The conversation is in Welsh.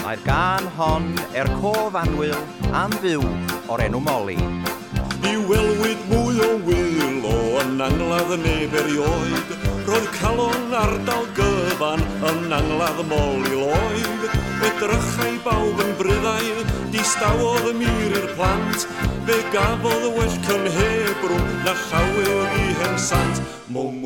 Mae'r gan hon cof anwyl am fyw o'r enw Molly. Ni welwyd mwy o wylo yn angladd neb erioed. Roedd calon ardal gyfan yn angladd Molly Lloyd. Edrychai bawb yn bryddau, distawodd y mir i'r plant. Fe gafodd y well cynhebrwm na llawer i hen sant.